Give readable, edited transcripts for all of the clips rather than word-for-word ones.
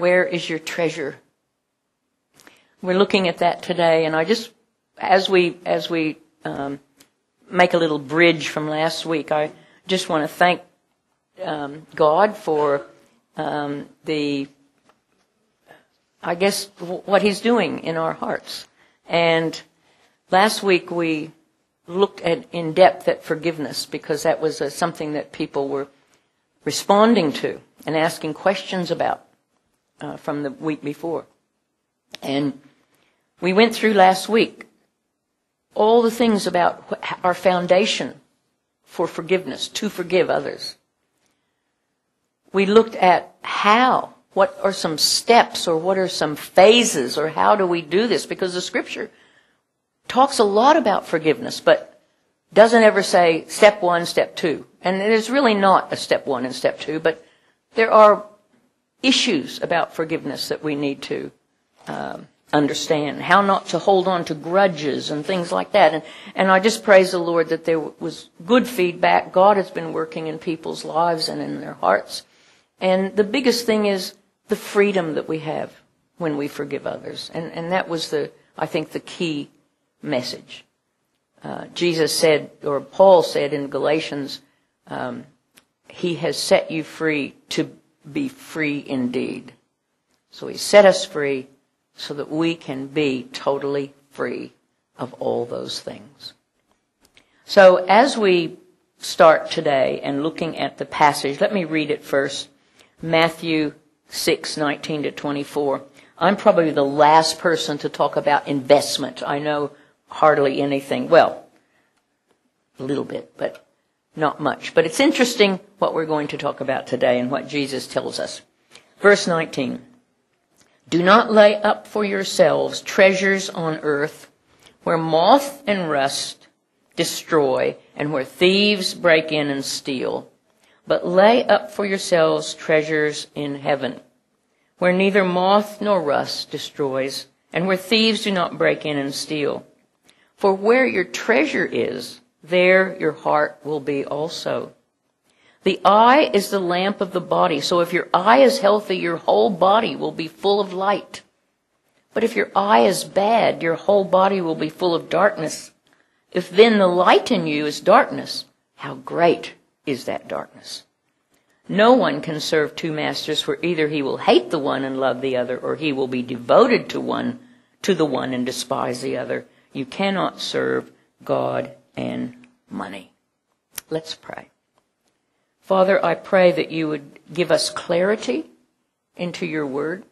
Where is your treasure? We're looking at that today, and I just, as we make a little bridge from last week, I just want to thank God for what He's doing in our hearts. And last week we looked at in depth at forgiveness, because that was something that people were responding to and asking questions about from the week before. And we went through last week all the things about our foundation for forgiveness, to forgive others. We looked at what are some steps, or what are some phases, or how do we do this? Because the Scripture talks a lot about forgiveness, but doesn't ever say step 1, step 2. And there's really not a step 1 and step 2, but there are issues about forgiveness that we need to understand. How not to hold on to grudges and things like that. And I just praise the Lord that there was good feedback. God has been working in people's lives and in their hearts. And the biggest thing is the freedom that we have when we forgive others. And that was I think the key message. Jesus said, or Paul said in Galatians, He has set you free to be free indeed. So He set us free so that we can be totally free of all those things. So as we start today and looking at the passage, let me read it first. Matthew 6:19 to 24. I'm probably the last person to talk about investment. I know hardly anything. Well, a little bit, but not much. But it's interesting what we're going to talk about today and what Jesus tells us. Verse 19. Do not lay up for yourselves treasures on earth, where moth and rust destroy, and where thieves break in and steal. But lay up for yourselves treasures in heaven, where neither moth nor rust destroys, and where thieves do not break in and steal. For where your treasure is, there your heart will be also. The eye is the lamp of the body, so if your eye is healthy, your whole body will be full of light. But if your eye is bad, your whole body will be full of darkness. If then the light in you is darkness, how great is that darkness? No one can serve two masters, for either he will hate the one and love the other, or he will be devoted to the one and despise the other. You cannot serve God and money. Let's pray. Father, I pray that you would give us clarity into your word.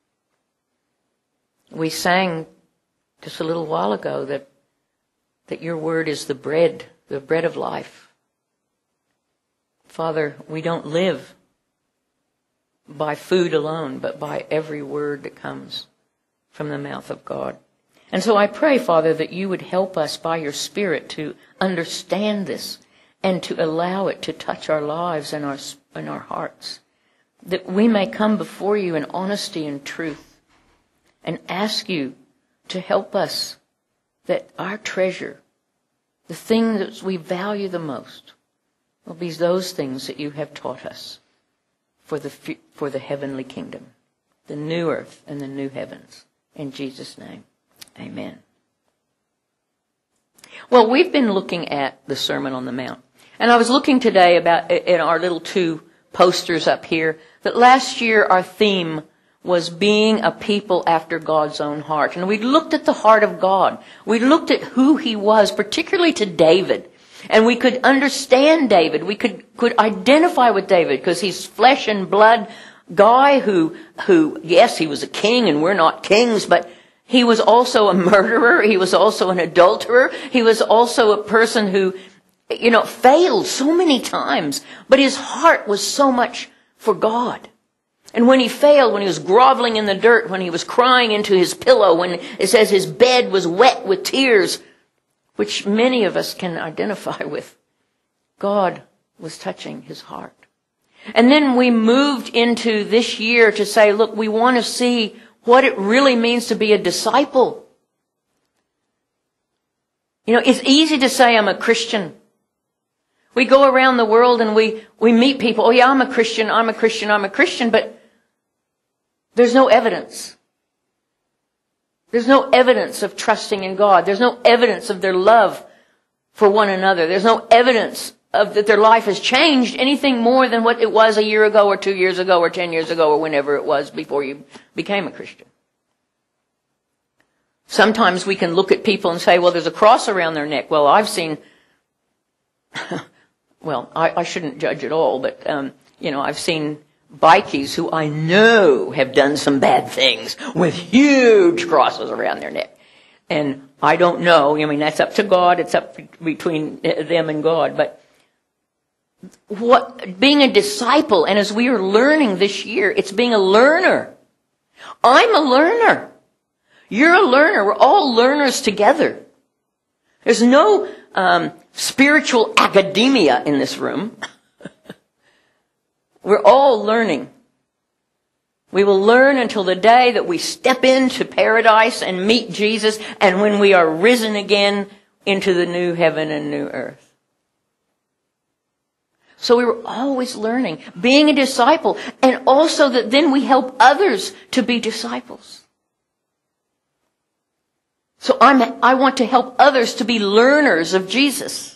We sang just a little while ago that your word is the bread of life. Father, we don't live by food alone, but by every word that comes from the mouth of God. And so I pray, Father, that you would help us by your Spirit to understand this and to allow it to touch our lives and our hearts, that we may come before you in honesty and truth and ask you to help us, that our treasure, the thing that we value the most, will be those things that you have taught us for the heavenly kingdom, the new earth and the new heavens. In Jesus' name, amen. Well, we've been looking at the Sermon on the Mount. And I was looking today about in our little 2 posters up here that last year our theme was being a people after God's own heart. And we looked at the heart of God. We looked at who he was, particularly to David. And we could understand David. We could identify with David because he's flesh and blood guy who, yes, he was a king and we're not kings, but he was also a murderer. He was also an adulterer. He was also a person who, failed so many times, but his heart was so much for God. And when he failed, when he was groveling in the dirt, when he was crying into his pillow, when it says his bed was wet with tears, which many of us can identify with, God was touching his heart. And then we moved into this year to say, look, we want to see what it really means to be a disciple. It's easy to say I'm a Christian. We go around the world and we meet people. Oh yeah, I'm a Christian, I'm a Christian, I'm a Christian. But There's no evidence. There's no evidence of trusting in God. There's no evidence of their love for one another. There's no evidence of that their life has changed anything more than what it was a year ago or 2 years ago or 10 years ago or whenever it was before you became a Christian. Sometimes we can look at people and say, well, there's a cross around their neck. Well, I've seen, well, I shouldn't judge at all, but, I've seen bikies who I know have done some bad things with huge crosses around their neck. And I don't know. I mean, that's up to God. It's up between them and God. But being a disciple, and as we are learning this year, it's being a learner. I'm a learner. You're a learner. We're all learners together. There's no spiritual academia in this room. We're all learning. We will learn until the day that we step into paradise and meet Jesus, and when we are risen again into the new heaven and new earth. So we were always learning, being a disciple, and also that then we help others to be disciples. So I want to help others to be learners of Jesus.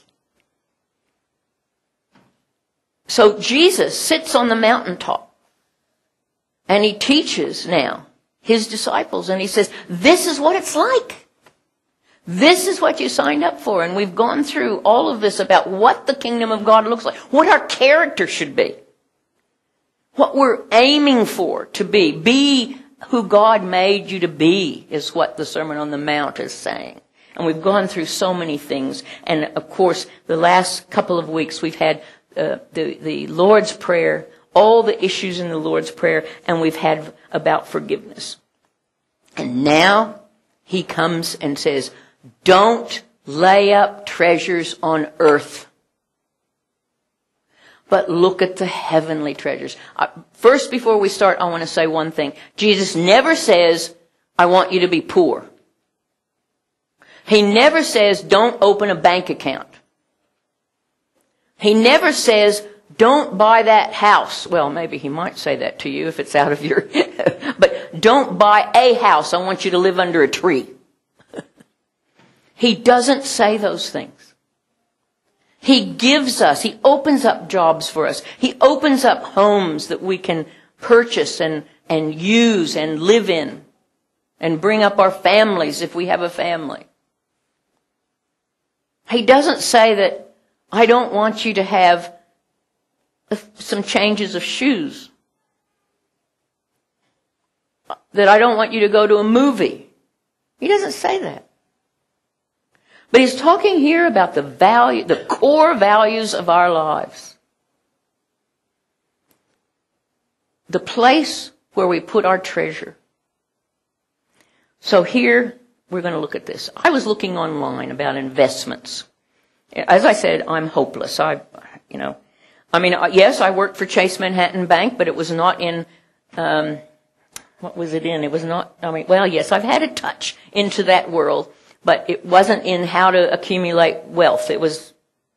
So Jesus sits on the mountaintop and he teaches now his disciples, and he says, this is what it's like. This is what you signed up for. And we've gone through all of this about what the kingdom of God looks like, what our character should be, what we're aiming for to be. Be who God made you to be is what the Sermon on the Mount is saying. And we've gone through so many things. And of course, the last couple of weeks we've had the Lord's Prayer, all the issues in the Lord's Prayer, and we've had about forgiveness. And now he comes and says, don't lay up treasures on earth, but look at the heavenly treasures. First, before we start, I want to say one thing. Jesus never says, I want you to be poor. He never says, don't open a bank account. He never says, don't buy that house. Well, maybe he might say that to you if it's out of your... But don't buy a house. I want you to live under a tree. He doesn't say those things. He gives us, he opens up jobs for us. He opens up homes that we can purchase and use and live in and bring up our families if we have a family. He doesn't say that I don't want you to have some changes of shoes. That I don't want you to go to a movie. He doesn't say that. But he's talking here about the core values of our lives. The place where we put our treasure. So here, we're going to look at this. I was looking online about investments. As I said, I'm hopeless. Yes, I worked for Chase Manhattan Bank, but it was not in, what was it in? It was not, yes, I've had a touch into that world, but it wasn't in how to accumulate wealth. It was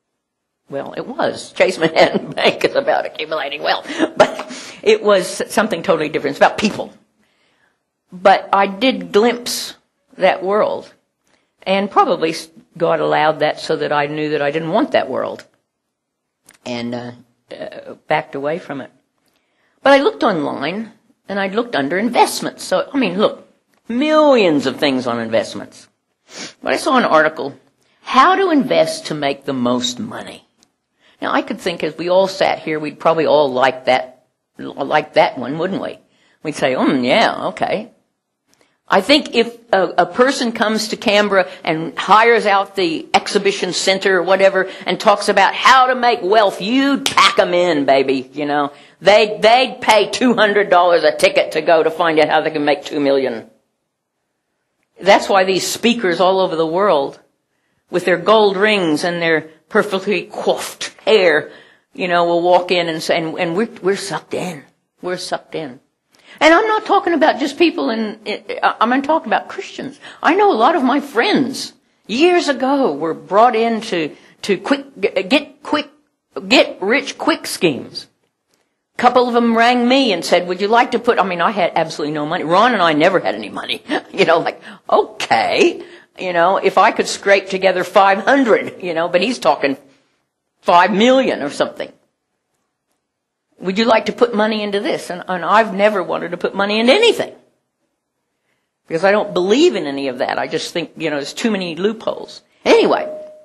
Chase Manhattan Bank is about accumulating wealth, but it was something totally different. It's about people. But I did glimpse that world, and probably God allowed that so that I knew that I didn't want that world, and backed away from it. But I looked online, and I looked under investments. So, look, millions of things on investments. But I saw an article, how to invest to make the most money. Now, I could think as we all sat here, we'd probably all like that one, wouldn't we? We'd say, yeah, okay. I think if a person comes to Canberra and hires out the exhibition center or whatever and talks about how to make wealth, you'd pack them in, baby, They'd pay $200 a ticket to go to find out how they can make $2 million. That's why these speakers all over the world, with their gold rings and their perfectly coiffed hair, will walk in and say, and we're sucked in. We're sucked in. And I'm not talking about just people I'm talking about Christians. I know a lot of my friends years ago were brought in to get rich quick schemes. couple of them rang me and said, would you like to put, I had absolutely no money. Ron and I never had any money. Okay. If I could scrape together 500, but he's talking 5 million or something. Would you like to put money into this? And I've never wanted to put money into anything. Because I don't believe in any of that. I just think, there's too many loopholes. Anyway,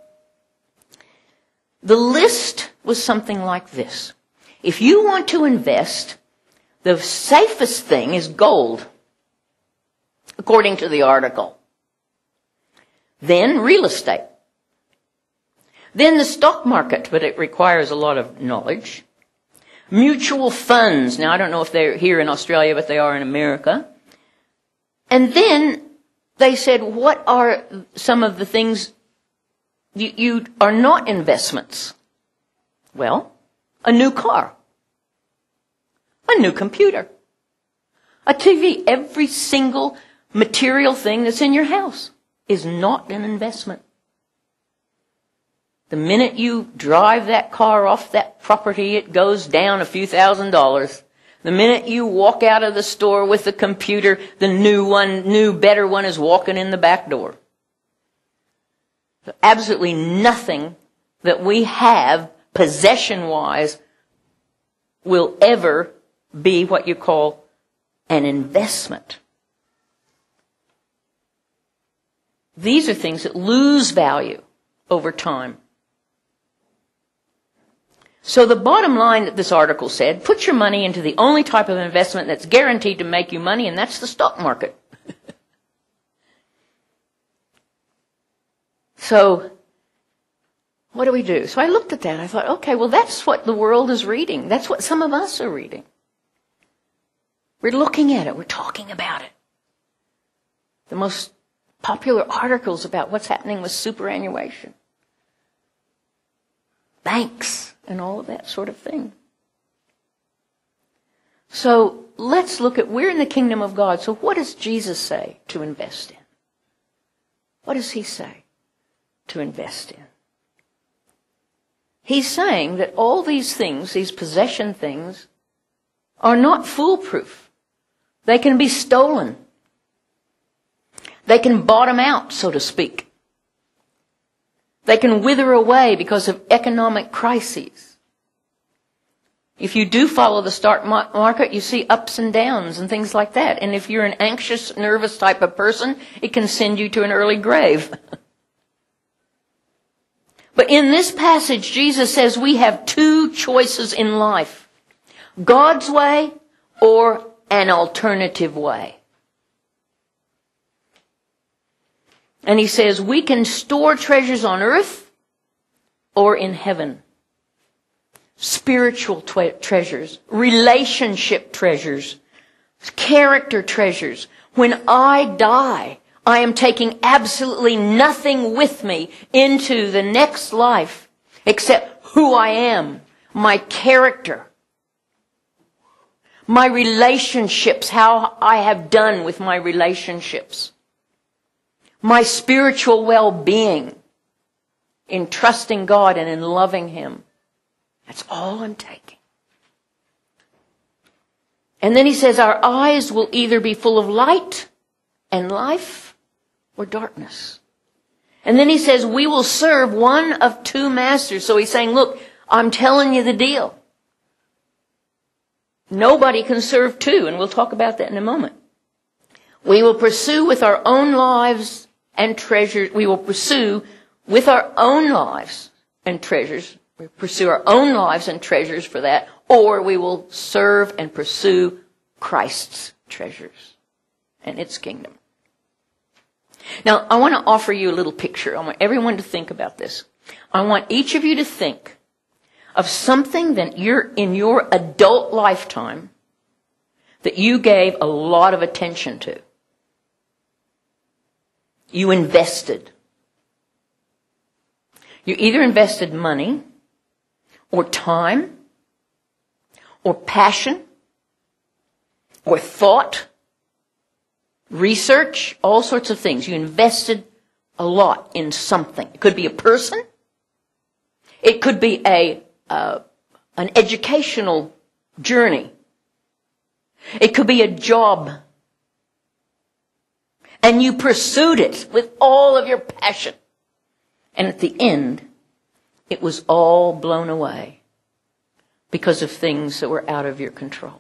the list was something like this. If you want to invest, the safest thing is gold, according to the article. Then real estate. Then the stock market, but it requires a lot of knowledge. Mutual funds. Now, I don't know if they're here in Australia, but they are in America. And then they said, what are some of the things you are not investments? Well, a new car, a new computer, a TV. Every single material thing that's in your house is not an investment. The minute you drive that car off that property, it goes down a few $1,000s. The minute you walk out of the store with the computer, the new, better one is walking in the back door. Absolutely nothing that we have, possession-wise, will ever be what you call an investment. These are things that lose value over time. So the bottom line that this article said, put your money into the only type of investment that's guaranteed to make you money, and that's the stock market. So what do we do? So I looked at that and I thought, okay, well, that's what the world is reading. That's what some of us are reading. We're looking at it. We're talking about it. The most popular articles about what's happening with superannuation, banks, and all of that sort of thing. So let's look at, we're in the kingdom of God. So what does Jesus say to invest in? What does he say to invest in? He's saying that all these things, these possession things, are not foolproof. They can be stolen. They can bottom out, so to speak. They can wither away because of economic crises. If you do follow the stock market, you see ups and downs and things like that. And if you're an anxious, nervous type of person, it can send you to an early grave. But in this passage, Jesus says we have two choices in life: God's way or an alternative way. And he says we can store treasures on earth or in heaven. Spiritual treasures, relationship treasures, character treasures. When I die, I am taking absolutely nothing with me into the next life except who I am, my character, my relationships, how I have done with my relationships, my spiritual well-being in trusting God and in loving him. That's all I'm taking. And then he says our eyes will either be full of light and life or darkness. And then he says we will serve one of two masters. So he's saying, look, I'm telling you the deal. Nobody can serve two, and we'll talk about that in a moment. We will pursue with our own lives and treasures. We will pursue with our own lives and treasures. We pursue our own lives and treasures for that, or we will serve and pursue Christ's treasures and its kingdom. Now, I want to offer you a little picture. I want everyone to think about this. I want each of you to think of something that you're in your adult lifetime that you gave a lot of attention to. You invested. You either invested money or time or passion or thought, research, all sorts of things. You invested a lot in something. It could be a person. It could be an educational journey. It could be a job. And you pursued it with all of your passion. And at the end, it was all blown away because of things that were out of your control.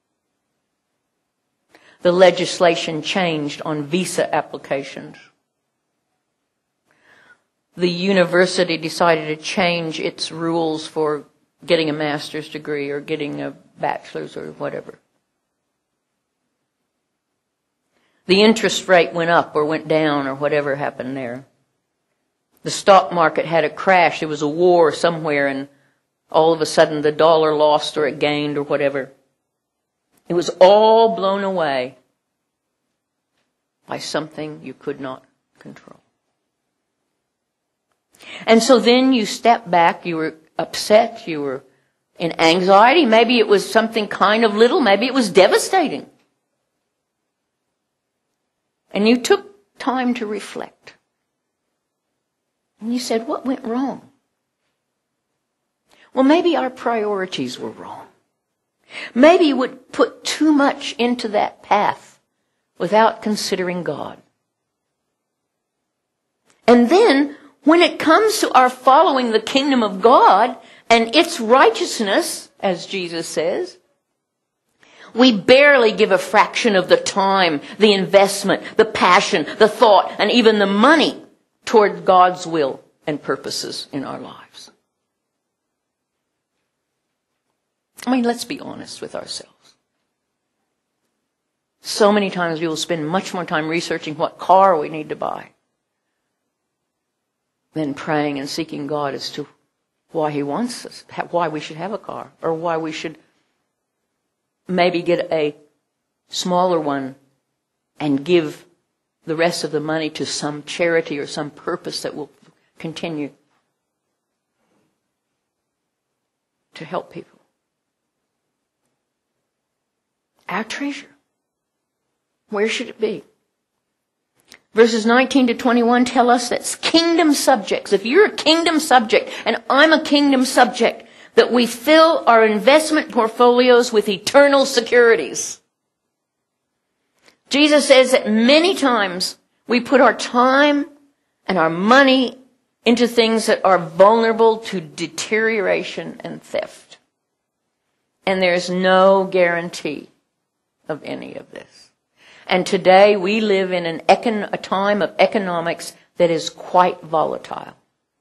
The legislation changed on visa applications. The university decided to change its rules for getting a master's degree or getting a bachelor's or whatever. The interest rate went up or went down or whatever happened there. The stock market had a crash. There was a war somewhere and all of a sudden the dollar lost or it gained or whatever. It was all blown away by something you could not control. And so then you stepped back, you were upset, you were in anxiety. Maybe it was something kind of little, maybe it was devastating. And you took time to reflect. And you said, what went wrong? Well, maybe our priorities were wrong. Maybe we would put too much into that path without considering God. And then, when it comes to our following the kingdom of God and its righteousness, as Jesus says, we barely give a fraction of the time, the investment, the passion, the thought, and even the money toward God's will and purposes in our lives. I mean, let's be honest with ourselves. So many times we will spend much more time researching what car we need to buy than praying and seeking God as to why He wants us, why we should have a car, or why we should maybe get a smaller one and give the rest of the money to some charity or some purpose that will continue to help people. Our treasure. Where should it be? Verses 19 to 21 tell us that kingdom subjects, if you're a kingdom subject and I'm a kingdom subject, that we fill our investment portfolios with eternal securities. Jesus says that many times we put our time and our money into things that are vulnerable to deterioration and theft. And there's no guarantee of any of this. And today we live in a time of economics that is quite volatile.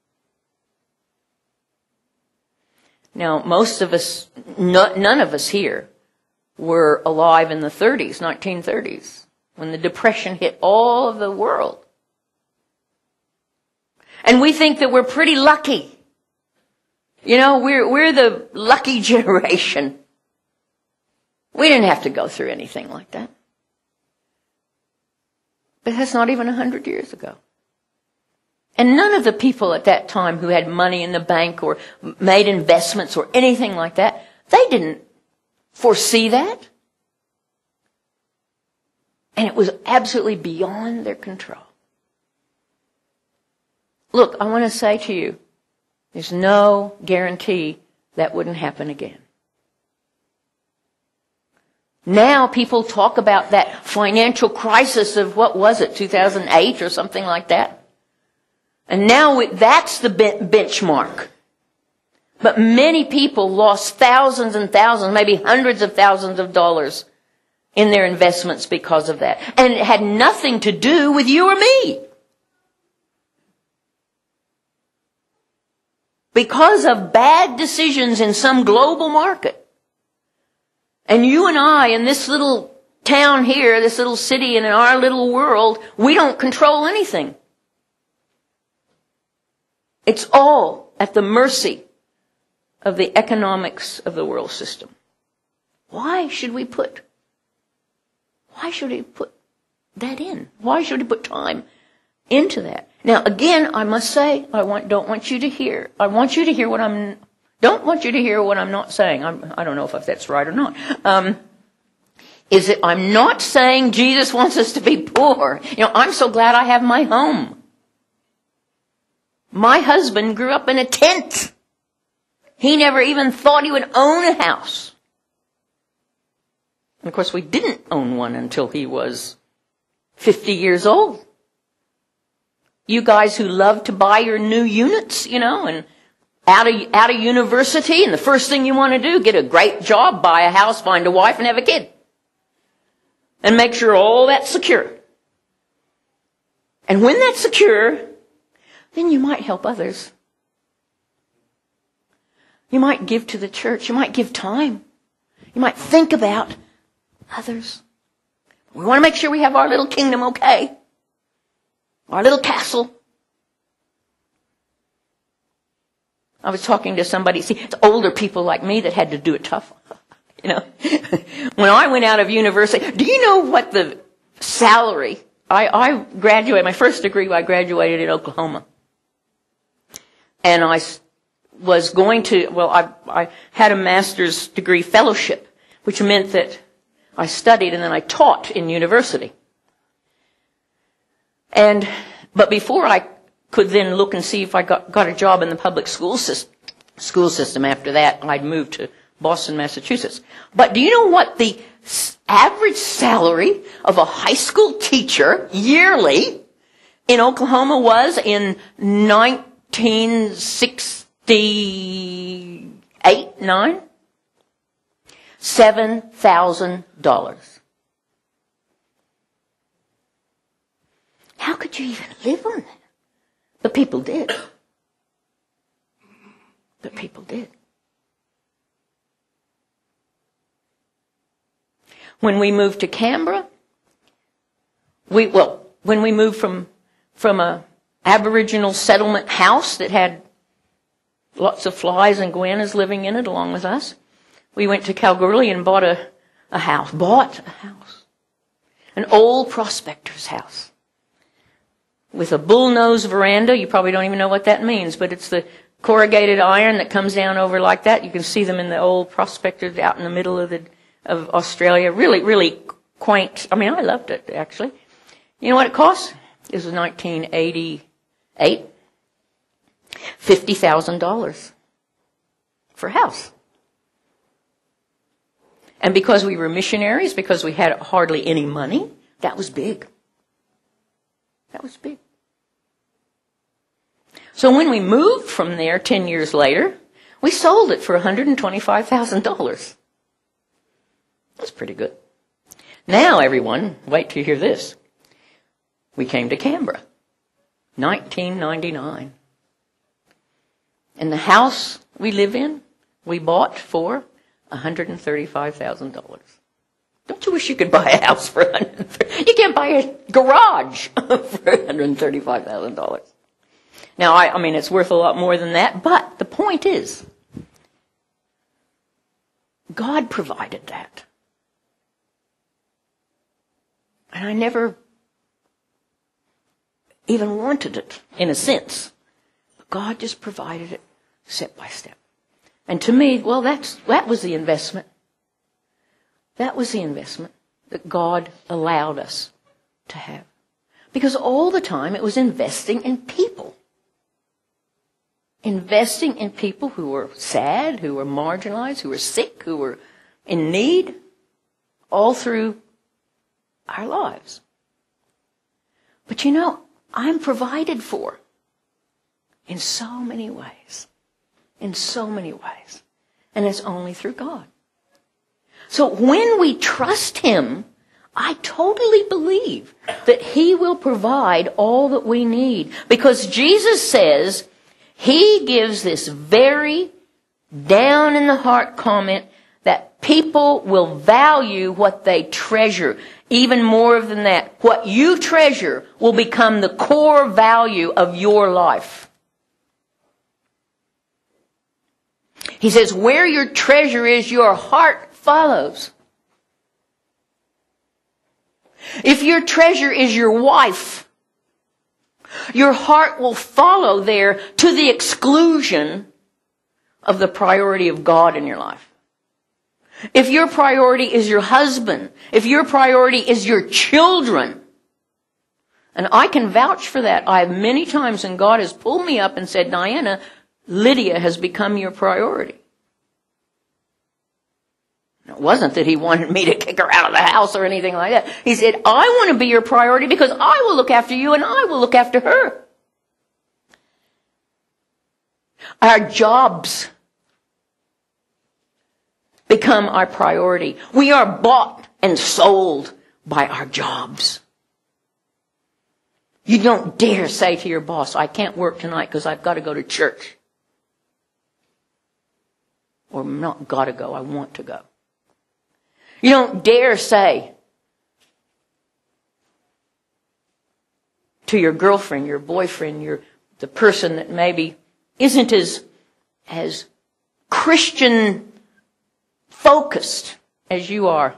Now, most of us, none of us here were alive in the 30s, 1930s, when the Depression hit all of the world. And we think that we're pretty lucky. You know, we're the lucky generation. We didn't have to go through anything like that. But that's not even 100 years ago. And none of the people at that time who had money in the bank or made investments or anything like that, they didn't foresee that. And it was absolutely beyond their control. Look, I want to say to you, there's no guarantee that wouldn't happen again. Now people talk about that financial crisis of, what was it, 2008 or something like that? And now that's the benchmark. But many people lost thousands and thousands, maybe hundreds of thousands of dollars in their investments because of that. And it had nothing to do with you or me. Because of bad decisions in some global market. And you and I in this little town here, this little city and in our little world, we don't control anything. It's all at the mercy of the economics of the world system. Why should we put that in? Why should we put time into that? Now, again, I must say, don't want you to hear what I'm not saying. I don't know if that's right or not. I'm not saying Jesus wants us to be poor. You know, I'm so glad I have my home. My husband grew up in a tent. He never even thought he would own a house. And of course, we didn't own one until he was 50 years old. You guys who love to buy your new units, and out of university, and the first thing you want to do, get a great job, buy a house, find a wife, and have a kid. And make sure all that's secure. And when that's secure, then you might help others. You might give to the church. You might give time. You might think about others. We want to make sure we have our little kingdom okay. Our little castle. I was talking to somebody, it's older people like me that had to do it tough. When I went out of university, do you know what the salary, I graduated, my first degree, I graduated in Oklahoma. And I was going to, I had a master's degree fellowship, which meant that I studied and then I taught in university. But before I could then look and see if I got a job in the public school system after that, I'd moved to Boston, Massachusetts. But do you know what the average salary of a high school teacher yearly in Oklahoma was in 1968, 9? $7,000. How could you even live on that? But people did. But people did. When we moved to Canberra, when we moved from a Aboriginal settlement house that had lots of flies and goannas living in it along with us, we went to Kalgoorlie and bought a house. An old prospector's house. With a bullnose veranda. You probably don't even know what that means, but it's the corrugated iron that comes down over like that. You can see them in the old prospectors out in the middle of Australia. Really, really quaint. I mean, I loved it, actually. You know what it cost? This was 1988. $50,000 for a house. And because we were missionaries, because we had hardly any money, that was big. That was big. So when we moved from there 10 years later, we sold it for $125,000. That's pretty good. Now, everyone, wait till you hear this. We came to Canberra, 1999. And the house we live in, we bought for $135,000. Don't you wish you could buy a house for $135,000? You can't buy a garage for $135,000. Now, I mean, it's worth a lot more than that, but the point is, God provided that. And I never even wanted it, in a sense. But God just provided it step by step. And to me, well, that was the investment. That was the investment that God allowed us to have. Because all the time it was investing in people. Investing in people who were sad, who were marginalized, who were sick, who were in need, all through our lives. But you know, I'm provided for in so many ways. In so many ways. And it's only through God. So when we trust Him, I totally believe that He will provide all that we need. Because Jesus says He gives this very down in the heart comment that people will value what they treasure. Even more than that, what you treasure will become the core value of your life. He says, where your treasure is, your heart follows. If your treasure is your wife, your heart will follow there to the exclusion of the priority of God in your life. If your priority is your husband, if your priority is your children, and I can vouch for that. I have many times, and God has pulled me up and said, Diana, Lydia has become your priority. It wasn't that he wanted me to kick her out of the house or anything like that. He said, I want to be your priority because I will look after you and I will look after her. Our jobs become our priority. We are bought and sold by our jobs. You don't dare say to your boss, I can't work tonight because I've got to go to church. Or not got to go, I want to go. You don't dare say to your girlfriend, your boyfriend, the person that maybe isn't as Christian focused as you are,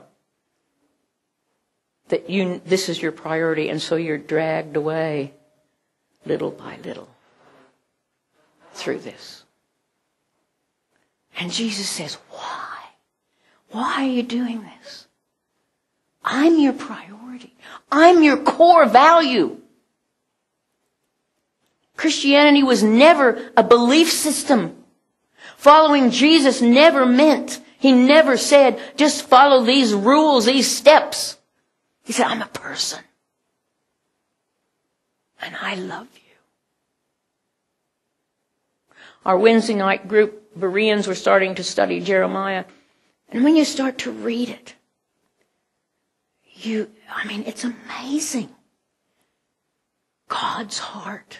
that this is your priority, and so you're dragged away little by little through this. And Jesus says, why? Why are you doing this? I'm your priority. I'm your core value. Christianity was never a belief system. Following Jesus never meant, he never said, just follow these rules, these steps. He said, I'm a person. And I love you. Our Wednesday night group, Bereans, were starting to study Jeremiah. And when you start to read it, it's amazing. God's heart.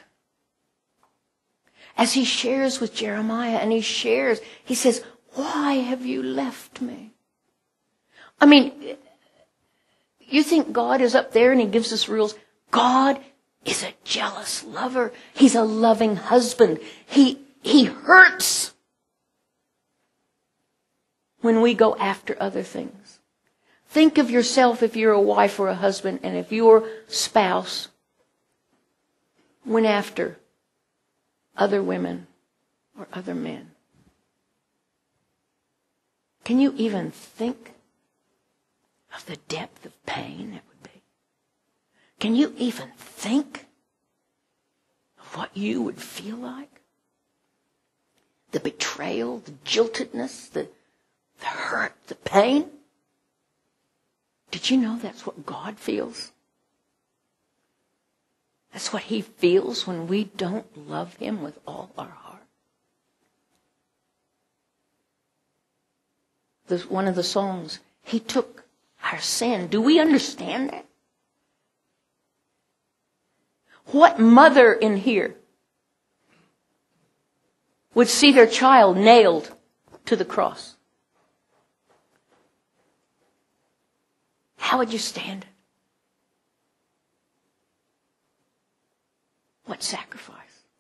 As he shares with Jeremiah, and he says, why have you left me? You think God is up there and he gives us rules? God is a jealous lover. He's a loving husband. He hurts when we go after other things. Think of yourself if you're a wife or a husband, and if your spouse went after other women or other men. Can you even think of the depth of pain it would be? Can you even think of what you would feel like? The betrayal, the jiltedness, the hurt, the pain. Did you know that's what God feels? That's what he feels when we don't love him with all our heart. One of the songs, he took our sin. Do we understand that? What mother in here would see their child nailed to the cross? How would you stand it? What sacrifice?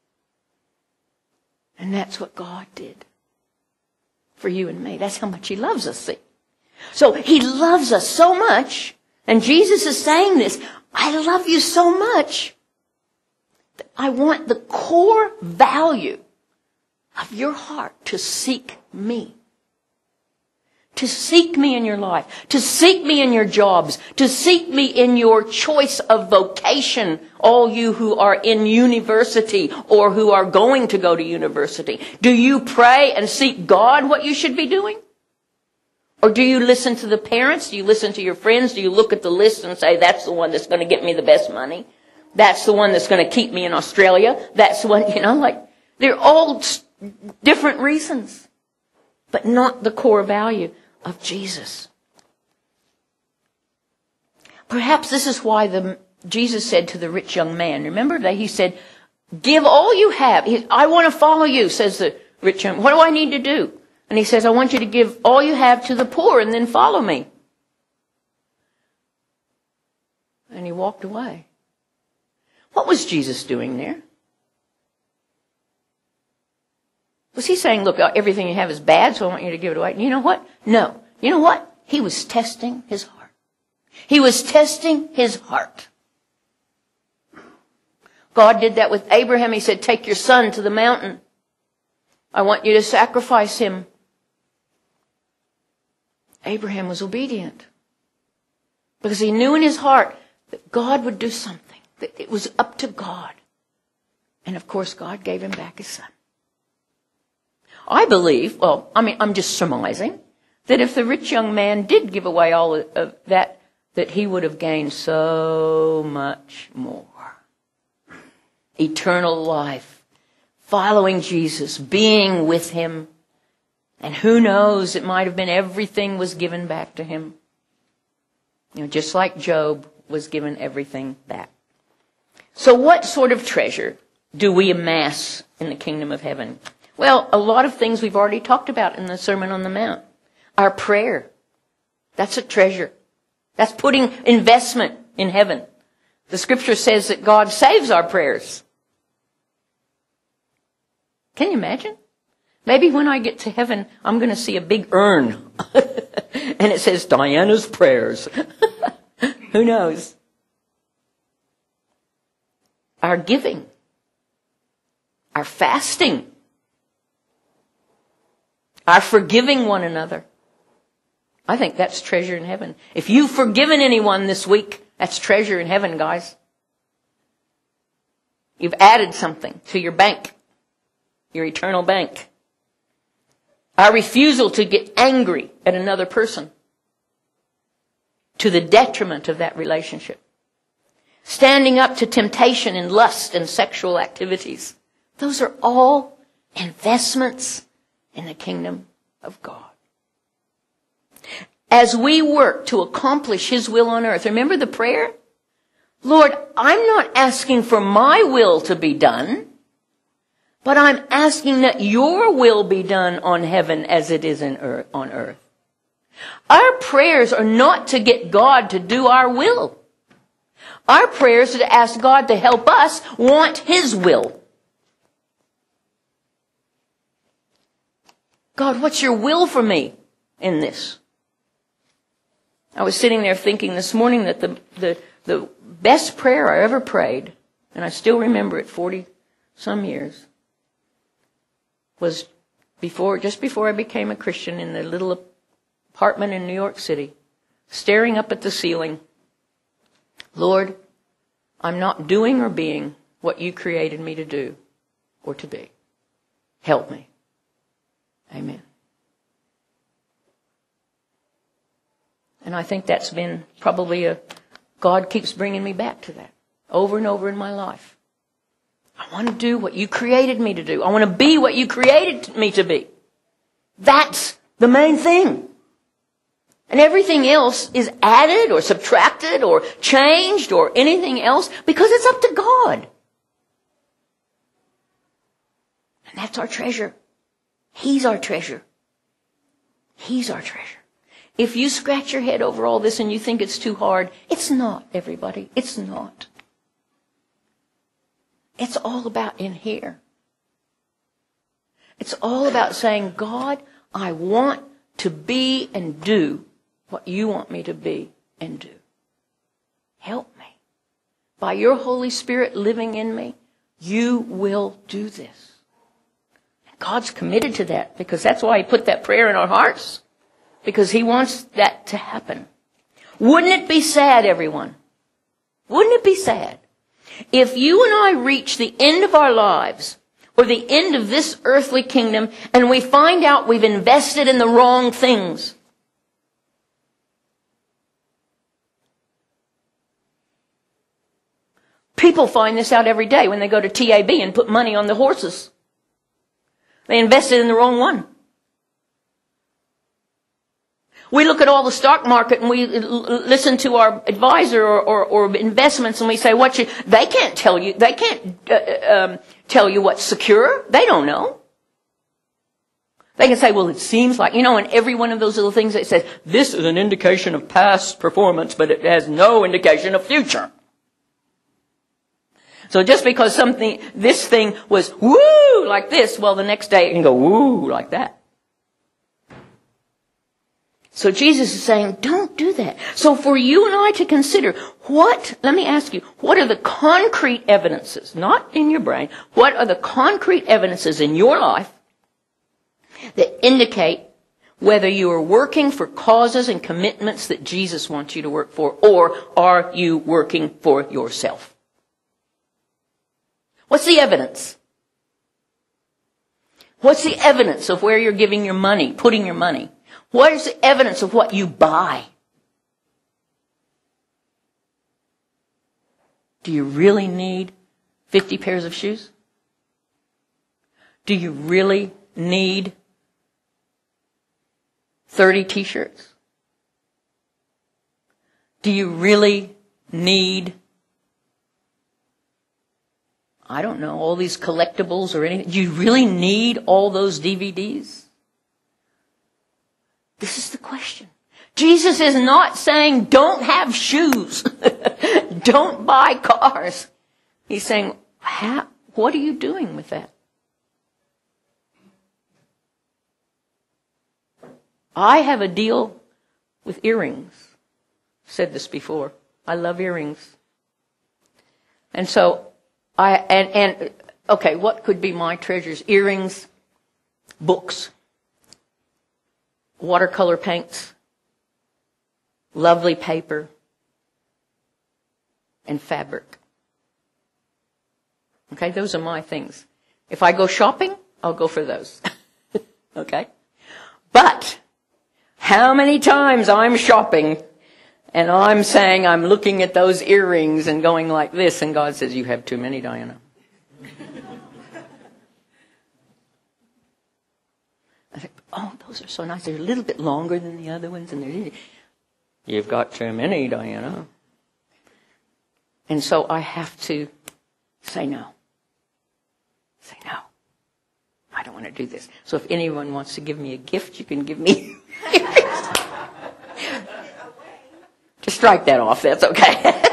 And that's what God did for you and me. That's how much he loves us, see. So he loves us so much, and Jesus is saying this, I love you so much that I want the core value of your heart to seek me. To seek me in your life, to seek me in your jobs, to seek me in your choice of vocation, all you who are in university or who are going to go to university. Do you pray and seek God what you should be doing? Or do you listen to the parents? Do you listen to your friends? Do you look at the list and say, that's the one that's going to get me the best money? That's the one that's going to keep me in Australia? That's the one, they're all different reasons, but not the core value of Jesus. Perhaps this is why Jesus said to the rich young man, remember that he said, give all you have. I want to follow you, says the rich young man. What do I need to do? And he says, I want you to give all you have to the poor and then follow me. And he walked away. What was Jesus doing there? Was he saying, look, everything you have is bad, so I want you to give it away? And you know what? No. You know what? He was testing his heart. He was testing his heart. God did that with Abraham. He said, take your son to the mountain. I want you to sacrifice him. Abraham was obedient because he knew in his heart that God would do something, that it was up to God. And of course, God gave him back his son. I believe, I'm just surmising, that if the rich young man did give away all of that, that he would have gained so much more. Eternal life, following Jesus, being with him. And who knows, it might have been everything was given back to him. Just like Job was given everything back. So what sort of treasure do we amass in the kingdom of heaven? Well, a lot of things we've already talked about in the Sermon on the Mount. Our prayer, that's a treasure. That's putting investment in heaven. The scripture says that God saves our prayers. Can you imagine? Maybe when I get to heaven, I'm going to see a big urn. And it says, Diana's prayers. Who knows? Our giving. Our fasting. Our forgiving one another. I think that's treasure in heaven. If you've forgiven anyone this week, that's treasure in heaven, guys. You've added something to your bank, your eternal bank. Our refusal to get angry at another person to the detriment of that relationship. Standing up to temptation and lust and sexual activities. Those are all investments in the kingdom of God. As we work to accomplish his will on earth, remember the prayer? Lord, I'm not asking for my will to be done, but I'm asking that your will be done on heaven as it is on earth. Our prayers are not to get God to do our will. Our prayers are to ask God to help us want his will. God, what's your will for me in this? I was sitting there thinking this morning that the best prayer I ever prayed, and I still remember it 40-some years, was just before I became a Christian in the little apartment in New York City, staring up at the ceiling. Lord, I'm not doing or being what you created me to do or to be. Help me. Amen. And I think that's been probably God keeps bringing me back to that over and over in my life. I want to do what you created me to do. I want to be what you created me to be. That's the main thing. And everything else is added or subtracted or changed or anything else because it's up to God. And that's our treasure. He's our treasure. He's our treasure. If you scratch your head over all this and you think it's too hard, it's not, everybody. It's not. It's all about in here. It's all about saying, God, I want to be and do what you want me to be and do. Help me. By your Holy Spirit living in me, you will do this. And God's committed to that because that's why he put that prayer in our hearts. Because he wants that to happen. Wouldn't it be sad, everyone? Wouldn't it be sad if you and I reach the end of our lives or the end of this earthly kingdom and we find out we've invested in the wrong things? People find this out every day when they go to TAB and put money on the horses. They invested in the wrong one. We look at all the stock market and we listen to our advisor or investments and we say, they can't tell you, tell you what's secure. They don't know. They can say, well, it seems like, and every one of those little things that says, this is an indication of past performance, but it has no indication of future. So just because this thing was woo like this, well, the next day it can go woo like that. So Jesus is saying, don't do that. So for you and I to consider, let me ask you, what are the concrete evidences, not in your brain, what are the concrete evidences in your life that indicate whether you are working for causes and commitments that Jesus wants you to work for, or are you working for yourself? What's the evidence? What's the evidence of where you're giving your money, putting your money? What is the evidence of what you buy? Do you really need 50 pairs of shoes? Do you really need 30 t-shirts? Do you really need, I don't know, all these collectibles or anything? Do you really need all those DVDs? This is the question. Jesus is not saying don't have shoes. Don't buy cars. He's saying, what are you doing with that? I have a deal with earrings. I've said this before. I love earrings. And so, okay, what could be my treasures? Earrings, books, watercolor paints, lovely paper, and fabric. Okay, those are my things. If I go shopping, I'll go for those. Okay? But how many times I'm shopping and I'm saying I'm looking at those earrings and going like this, and God says, you have too many, Diana. I think, oh, those are so nice. They're a little bit longer than the other ones. And you've got too many, Diana. And so I have to say no. Say no. I don't want to do this. So if anyone wants to give me a gift, you can give me. Just strike that off. That's okay.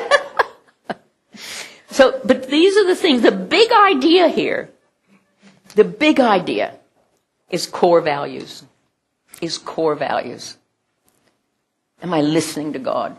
So, but these are the things. The big idea here, the big idea is core values. Is core values. Am I listening to God?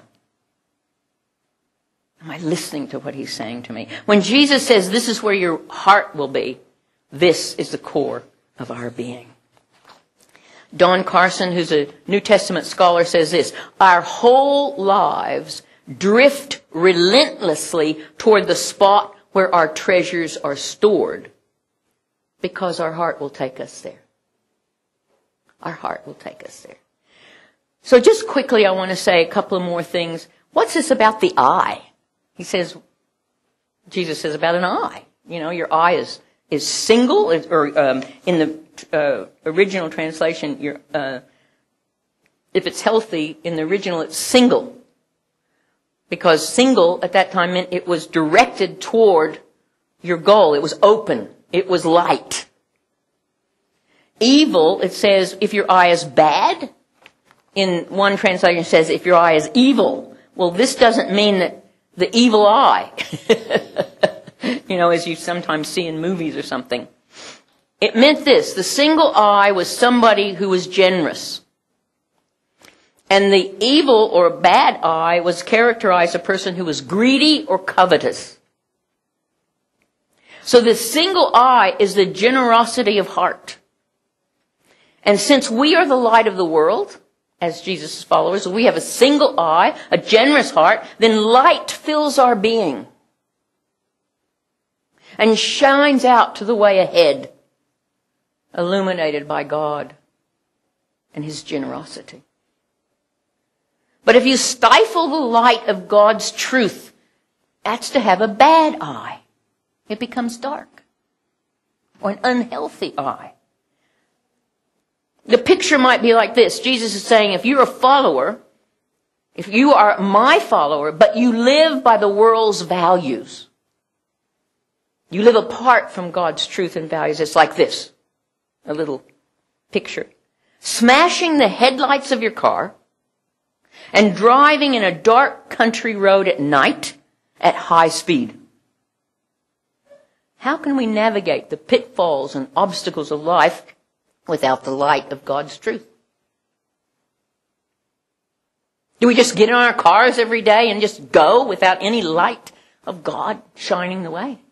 Am I listening to what He's saying to me? When Jesus says this is where your heart will be, this is the core of our being. Don Carson, who's a New Testament scholar, says this: our whole lives drift relentlessly toward the spot where our treasures are stored, because our heart will take us there. Our heart will take us there. So just quickly, I want to say a couple of more things. What's this about the eye? He says, Jesus says about an eye. You know, your eye is single, or in the original translation, if it's healthy, in the original it's single. Because single at that time meant it was directed toward your goal. It was open. It was light. Evil, it says, if your eye is bad. In one translation it says, if your eye is evil. Well, this doesn't mean that the evil eye, you know, as you sometimes see in movies or something. It meant this: the single eye was somebody who was generous. And the evil or bad eye was characterized as a person who was greedy or covetous. So the single eye is the generosity of heart. And since we are the light of the world, as Jesus' followers, we have a single eye, a generous heart, then light fills our being and shines out to the way ahead, illuminated by God and His generosity. But if you stifle the light of God's truth, that's to have a bad eye. It becomes dark, or an unhealthy eye. The picture might be like this. Jesus is saying, if you're a follower, if you are my follower, but you live by the world's values, you live apart from God's truth and values, it's like this. A little picture. Smashing the headlights of your car and driving in a dark country road at night at high speed. How can we navigate the pitfalls and obstacles of life without the light of God's truth? Do we just get in our cars every day and just go without any light of God shining the way?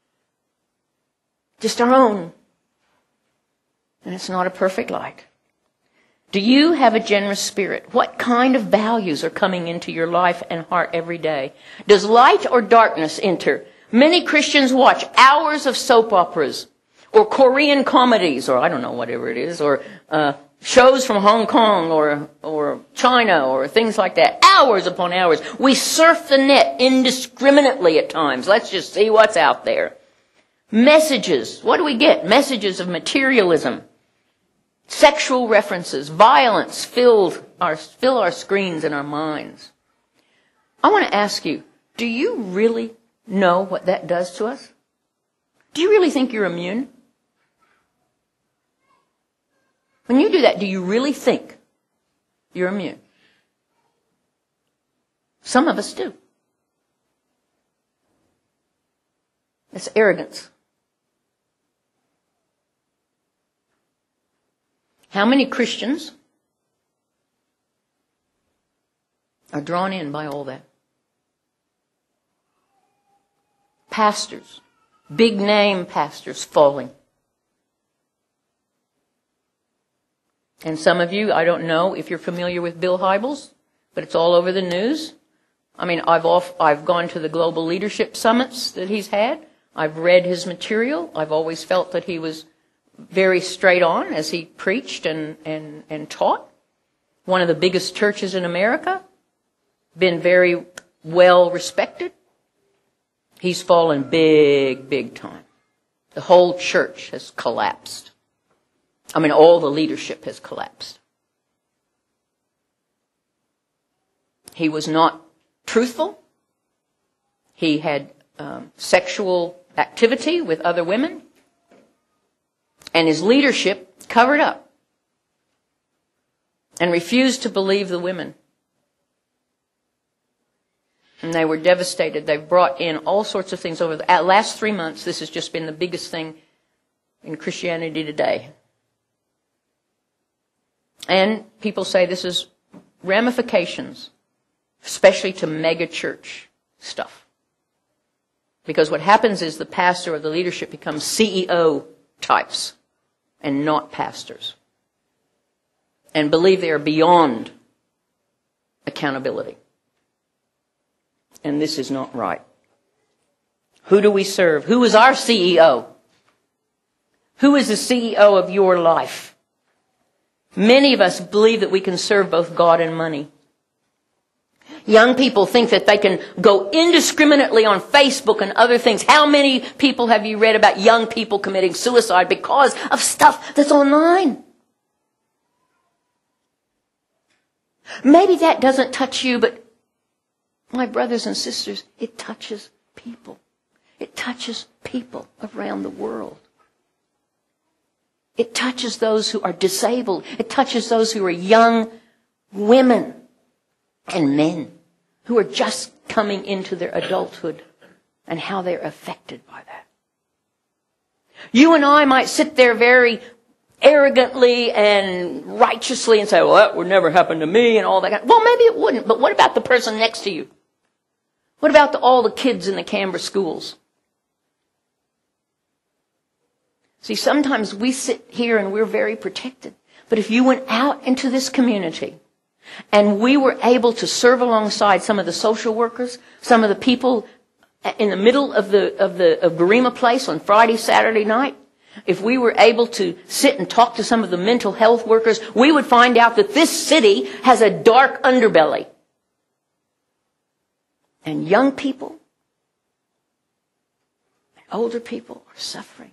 Just our own. And it's not a perfect light. Do you have a generous spirit? What kind of values are coming into your life and heart every day? Does light or darkness enter? Many Christians watch hours of soap operas, or Korean comedies, or I don't know, whatever it is, or shows from Hong Kong or China or things like that, hours upon hours. We surf the net indiscriminately at times. Let's just see what's out there. Messages. What do we get? Messages of materialism. Sexual references. Violence fill our screens and our minds. I want to ask you, do you really know what that does to us? Do you really think you're immune? When you do that, do you really think you're immune? Some of us do. It's arrogance. How many Christians are drawn in by all that? Pastors, big name pastors falling. And some of you, I don't know if you're familiar with Bill Hybels, but it's all over the news. I mean, I've gone to the global leadership summits that he's had. I've read his material. I've always felt that he was very straight on as he preached and taught. One of the biggest churches in America, been very well respected. He's fallen big time. The whole church has collapsed. I mean, all the leadership has collapsed. He was not truthful. He had sexual activity with other women. And his leadership covered up and refused to believe the women. And they were devastated. They've brought in all sorts of things over the last 3 months. This has just been the biggest thing in Christianity today. And people say this is ramifications, especially to mega church stuff. Because what happens is the pastor or the leadership becomes CEO types and not pastors. And believe they are beyond accountability. And this is not right. Who do we serve? Who is our CEO? Who is the CEO of your life? Many of us believe that we can serve both God and money. Young people think that they can go indiscriminately on Facebook and other things. How many people have you read about young people committing suicide because of stuff that's online? Maybe that doesn't touch you, but my brothers and sisters, it touches people. It touches people around the world. It touches those who are disabled. It touches those who are young women and men who are just coming into their adulthood and how they're affected by that. You and I might sit there very arrogantly and righteously and say, well, that would never happen to me and all that. Well, maybe it wouldn't, but what about the person next to you? What about all the kids in the Canberra schools? See, sometimes we sit here and we're very protected. But if you went out into this community and we were able to serve alongside some of the social workers, some of the people in the middle of Garema Place on Friday, Saturday night, if we were able to sit and talk to some of the mental health workers, we would find out that this city has a dark underbelly. And young people and older people are suffering.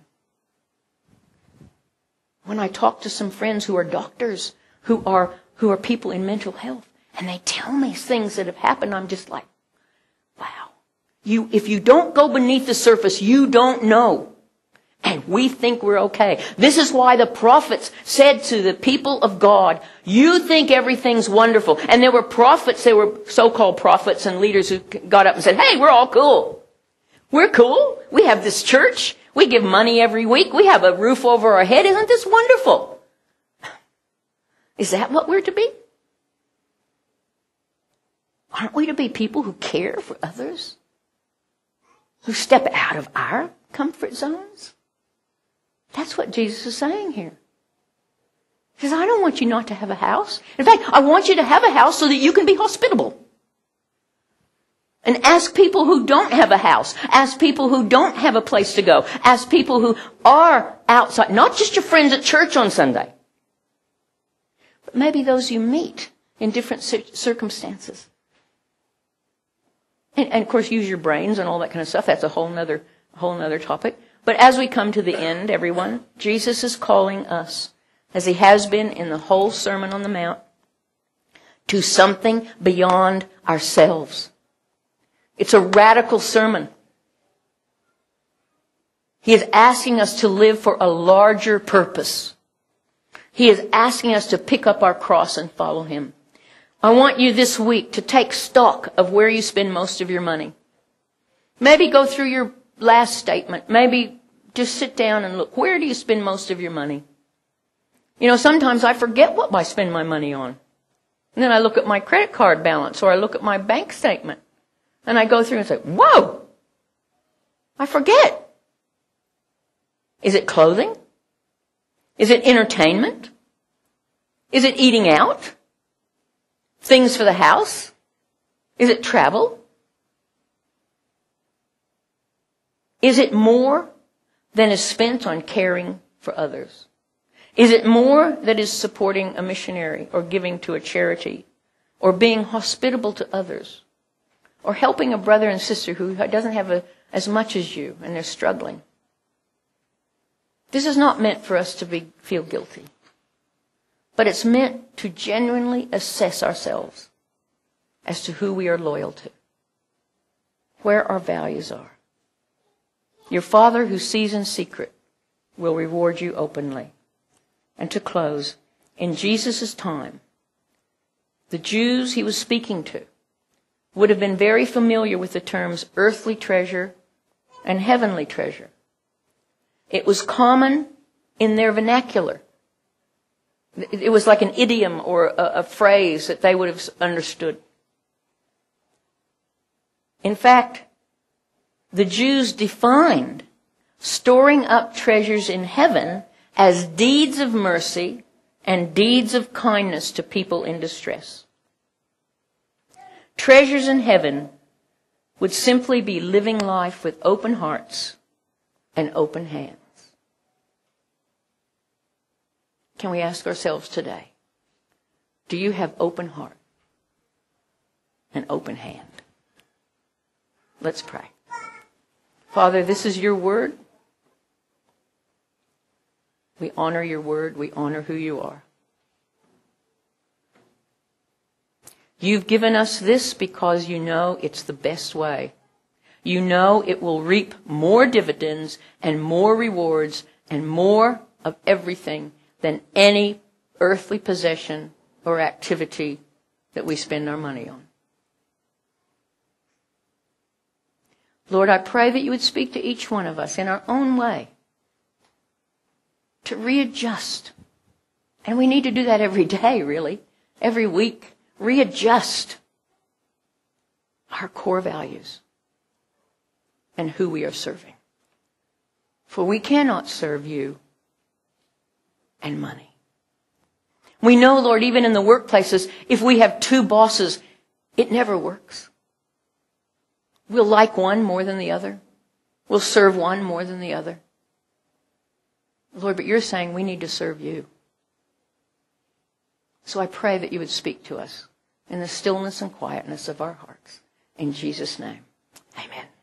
When I talk to some friends who are doctors, who are people in mental health, and they tell me things that have happened, I'm just like, wow. If you don't go beneath the surface, you don't know. And we think we're okay. This is why the prophets said to the people of God, you think everything's wonderful. And there were prophets, they were so-called prophets and leaders who got up and said, hey, we're all cool. We're cool. We have this church. We give money every week. We have a roof over our head. Isn't this wonderful? Is that what we're to be? Aren't we to be people who care for others? Who step out of our comfort zones? That's what Jesus is saying here. He says, I don't want you not to have a house. In fact, I want you to have a house so that you can be hospitable. And ask people who don't have a house. Ask people who don't have a place to go. Ask people who are outside. Not just your friends at church on Sunday. maybe those you meet in different circumstances. And of course, use your brains and all that kind of stuff. That's a whole nother topic. But as we come to the end, everyone, Jesus is calling us, as he has been in the whole Sermon on the Mount, to something beyond ourselves. It's a radical sermon. He is asking us to live for a larger purpose. He is asking us to pick up our cross and follow him. I want you this week to take stock of where you spend most of your money. Maybe go through your last statement. Maybe just sit down and look. Where do you spend most of your money? You know, sometimes I forget what I spend my money on. And then I look at my credit card balance or I look at my bank statement. And I go through and say, whoa! I forget. Is it clothing? Is it entertainment? Is it eating out? Things for the house? Is it travel? Is it more than is spent on caring for others? Is it more that is supporting a missionary or giving to a charity or being hospitable to others or helping a brother and sister who doesn't have as much as you and they're struggling? This is not meant for us to feel guilty, but it's meant to genuinely assess ourselves as to who we are loyal to, where our values are. Your Father who sees in secret will reward you openly. And to close, in Jesus' time, the Jews he was speaking to would have been very familiar with the terms earthly treasure and heavenly treasure. It was common in their vernacular. It was like an idiom or a phrase that they would have understood. In fact, the Jews defined storing up treasures in heaven as deeds of mercy and deeds of kindness to people in distress. Treasures in heaven would simply be living life with open hearts and open hands. Can we ask ourselves today, do you have open heart and open hand? Let's pray. Father, this is your word. We honor your word. We honor who you are. You've given us this because you know it's the best way. You know it will reap more dividends and more rewards and more of everything than any earthly possession or activity that we spend our money on. Lord, I pray that you would speak to each one of us in our own way to readjust. And we need to do that every day, really, every week. Readjust our core values and who we are serving. For we cannot serve you and money. We know, Lord, even in the workplaces, if we have two bosses, it never works. We'll like one more than the other. We'll serve one more than the other. Lord, but you're saying we need to serve you. So I pray that you would speak to us in the stillness and quietness of our hearts. In Jesus' name, amen.